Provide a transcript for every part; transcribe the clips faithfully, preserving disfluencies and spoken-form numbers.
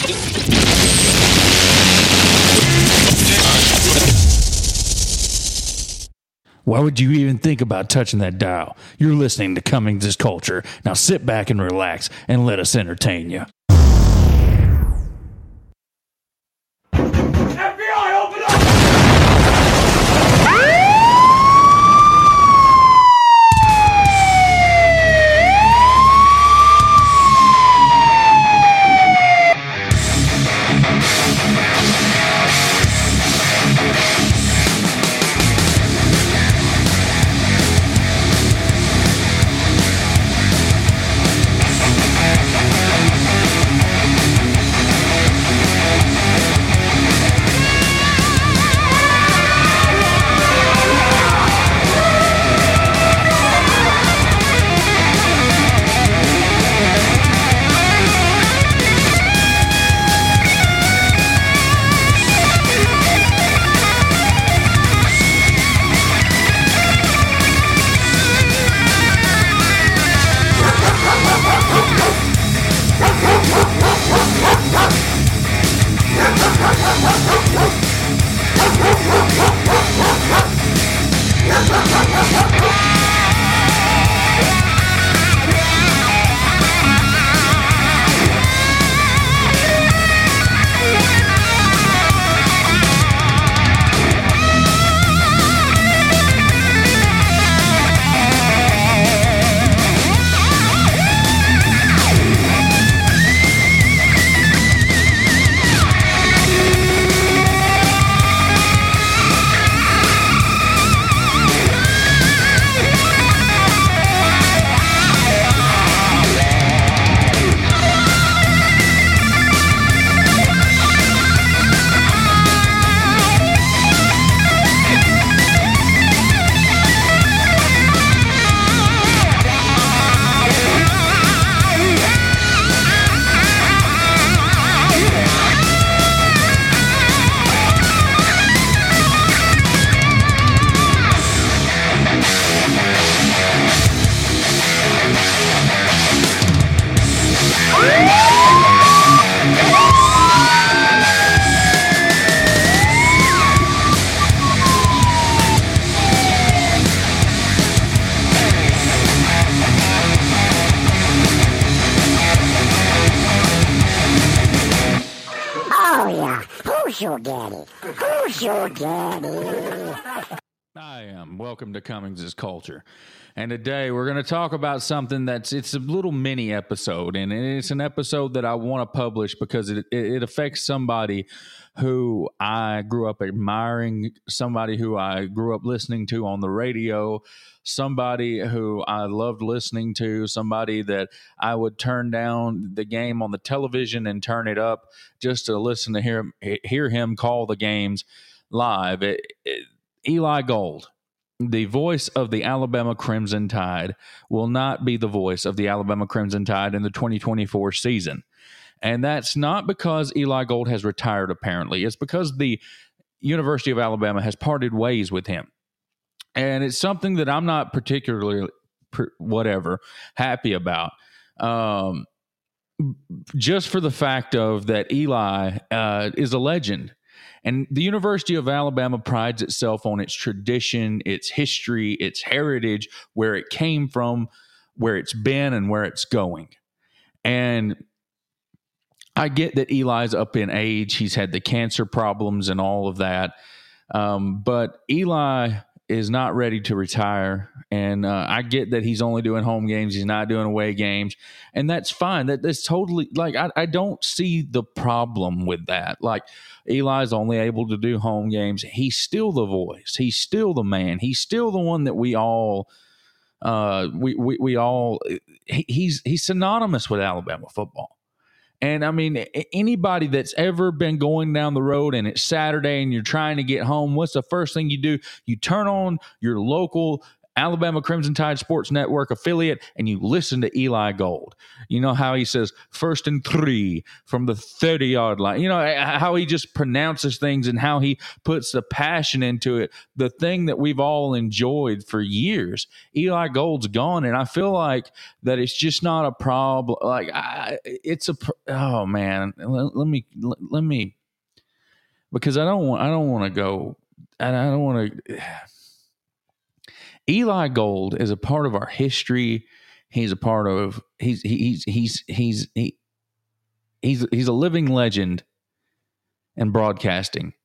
Why would you even think about touching that dial? You're listening to Cummings' Culture. Now sit back and relax and let us entertain you. F B I, open up! Who's your daddy? Who's your daddy? I am. Welcome to Cummings' Culture. And today we're going to talk about something that's, it's a little mini episode, and it's an episode that I want to publish because it, it affects somebody who I grew up admiring, somebody who I grew up listening to on the radio, somebody who I loved listening to, somebody that I would turn down the game on the television and turn it up just to listen to hear, hear him call the games live. It, it, Eli Gold, the voice of the Alabama Crimson Tide, will not be the voice of the Alabama Crimson Tide in the twenty twenty-four season. And that's not because Eli Gold has retired, apparently. It's because the University of Alabama has parted ways with him. And it's something that I'm not particularly, whatever, happy about. Um, just for the fact of that Eli uh, is a legend. And the University of Alabama prides itself on its tradition, its history, its heritage, where it came from, where it's been, and where it's going. And I get that Eli's up in age. He's had the cancer problems and all of that. Um, but Eli is not ready to retire. And uh, I get that he's only doing home games. He's not doing away games. And that's fine. That, that's totally, like, I, I don't see the problem with that. Like, Eli's only able to do home games. He's still the voice. He's still the man. He's still the one that we all, uh, we, we, we all, he, he's, he's synonymous with Alabama football. And I mean, anybody that's ever been going down the road and it's Saturday and you're trying to get home, what's the first thing you do? You turn on your local Alabama Crimson Tide Sports Network affiliate, and you listen to Eli Gold. You know how he says first and three from the thirty-yard line. You know how he just pronounces things and how he puts the passion into it. The thing that we've all enjoyed for years. Eli Gold's gone, and I feel like that it's just not a problem. Like I, it's a oh man, let, let me let, let me because I don't want I don't want to go and I don't want to. Eli Gold is a part of our history. He's a part of he's he's he's he's he, he's he's a living legend in broadcasting,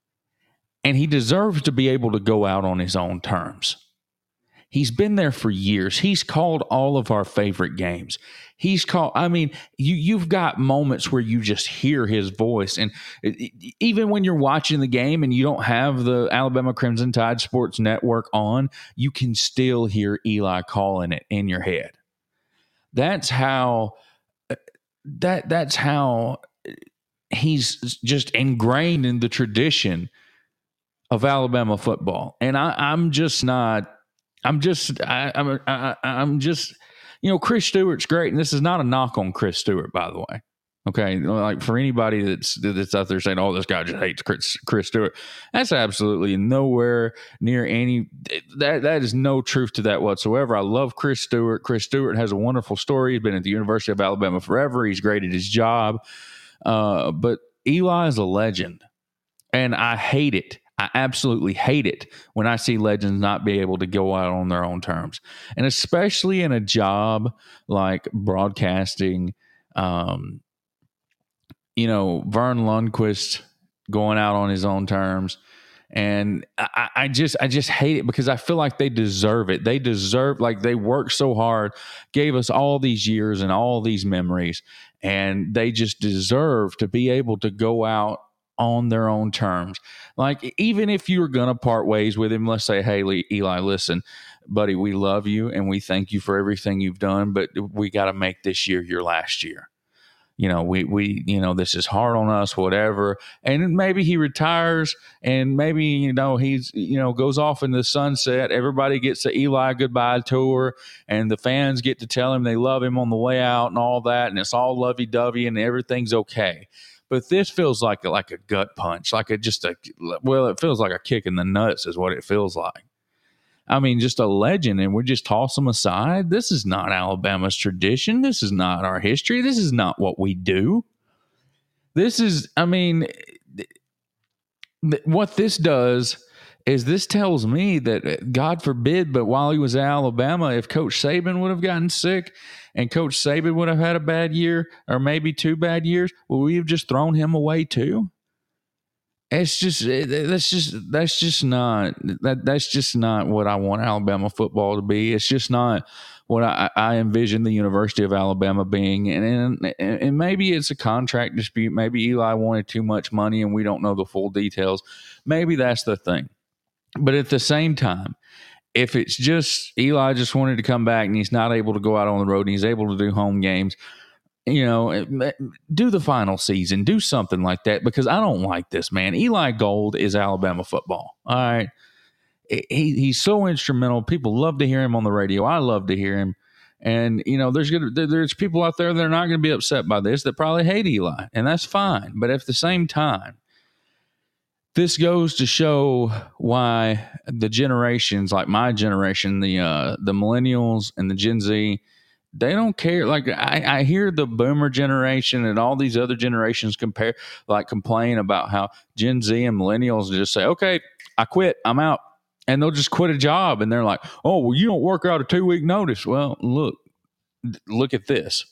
and he deserves to be able to go out on his own terms. He's been there for years. He's called all of our favorite games. He's called, I mean, you, you've got moments where you just hear his voice. And it, it, even when you're watching the game and you don't have the Alabama Crimson Tide Sports Network on, you can still hear Eli calling it in your head. That's how, that that's how he's just ingrained in the tradition of Alabama football. And I, I'm just not, I'm just, I, I'm, I, I'm just, you know, Chris Stewart's great, and this is not a knock on Chris Stewart, by the way. Okay, like for anybody that's that's out there saying, "Oh, this guy just hates Chris, Chris Stewart," that's absolutely nowhere near any. That that is no truth to that whatsoever. I love Chris Stewart. Chris Stewart has a wonderful story. He's been at the University of Alabama forever. He's great at his job, uh, but Eli is a legend, and I hate it. I absolutely hate it when I see legends not be able to go out on their own terms. And especially in a job like broadcasting, um, you know, Vern Lundquist going out on his own terms. And I, I just I just hate it because I feel like they deserve it. They deserve, like they worked so hard, gave us all these years and all these memories, and they just deserve to be able to go out on their own terms. Like, even if you were going to part ways with him, let's say, hey, Eli, listen, buddy, we love you and we thank you for everything you've done, but we got to make this year your last year. You know, we, we, you know, this is hard on us, whatever. And maybe he retires and maybe, you know, he's, you know, goes off in the sunset. Everybody gets the Eli goodbye tour and the fans get to tell him they love him on the way out and all that. And it's all lovey-dovey and everything's okay. But this feels like a, like a gut punch, like a just a, well, it feels like a kick in the nuts is what it feels like. I mean, just a legend, and we just toss them aside. This is not Alabama's tradition. This is not our history. This is not what we do. This is, I mean, th- what this does is this tells me that, God forbid, but while he was at Alabama, if Coach Saban would have gotten sick and Coach Saban would have had a bad year or maybe two bad years, would we have just thrown him away too? It's just that's just that's just not that that's just not what I want Alabama football to be. It's just not what I, I envision the University of Alabama being. And, and and maybe it's a contract dispute. Maybe Eli wanted too much money and we don't know the full details. Maybe that's the thing. But at the same time, if it's just Eli just wanted to come back and he's not able to go out on the road and he's able to do home games, you know, do the final season, do something like that, because I don't like this, man. Eli Gold is Alabama football. All right. He, he's so instrumental. People love to hear him on the radio. I love to hear him. And, you know, there's gonna, there's people out there that are not going to be upset by this that probably hate Eli, and that's fine. But at the same time, this goes to show why the generations, like my generation, the uh, the millennials and the Gen Z, they don't care. Like I, I hear the boomer generation and all these other generations compare, like complain about how Gen Z and millennials just say, okay, I quit, I'm out. And they'll just quit a job. And they're like, oh, well, you don't work out a two week notice. Well, look, look at this.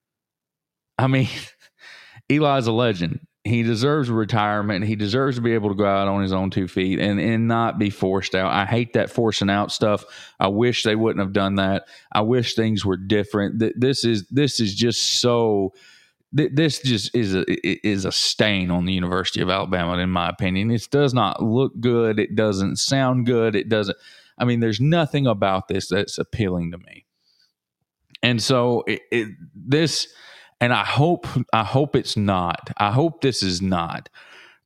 I mean, Eli's a legend. He deserves retirement. He deserves to be able to go out on his own two feet and, and not be forced out. I hate that forcing out stuff. I wish they wouldn't have done that. I wish things were different. This is this is just so. This just is a is a stain on the University of Alabama, in my opinion. It does not look good. It doesn't sound good. It doesn't. I mean, there's nothing about this that's appealing to me. And so it, it, this. And I hope, I hope it's not. I hope this is not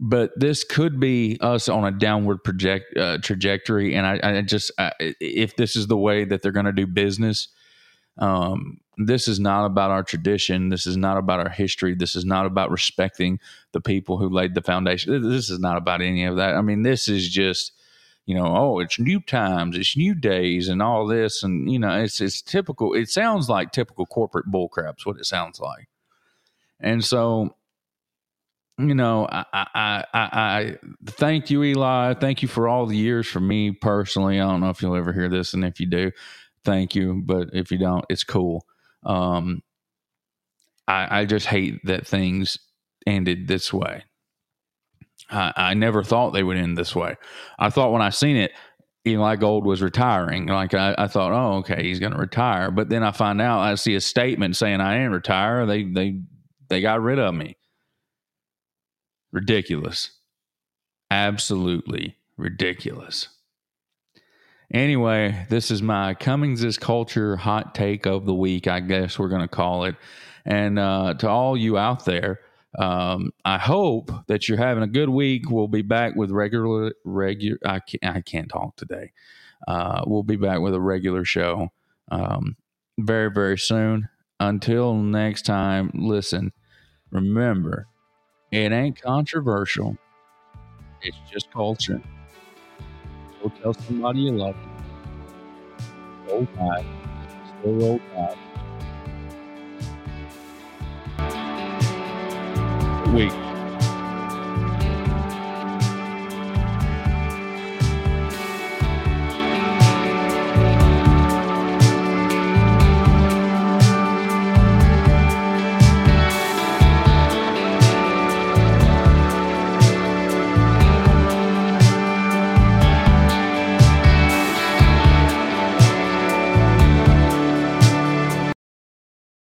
but this could be us on a downward project uh, trajectory. And I, I just, I, if this is the way that they're going to do business, um, this is not about our tradition. This is not about our history. This is not about respecting the people who laid the foundation. This is not about any of that. I mean, this is just, you know, oh, it's new times, it's new days, and all this, and you know, it's it's typical. It sounds like typical corporate bullcrap's what it sounds like, and so. You know, I, I, I, I thank you, Eli. Thank you for all the years for me personally. I don't know if you'll ever hear this, and if you do, thank you. But if you don't, it's cool. Um, I, I just hate that things ended this way. I, I never thought they would end this way. I thought when I seen it, Eli Gold was retiring. Like I, I thought, oh, okay, he's going to retire. But then I find out, I see a statement saying I didn't retire. They, they, they got rid of me. Ridiculous. Absolutely ridiculous. Anyway, this is my Cummings is Culture hot take of the week, I guess we're going to call it. And uh, to all you out there, um, I hope that you're having a good week. We'll be back with regular, regular, I can't, I can't talk today. Uh, we'll be back with a regular show um, very, very soon. Until next time, listen, remember, it ain't controversial. It's just culture. Go tell somebody you love them. Roll Tide. Still Roll Tide. Week.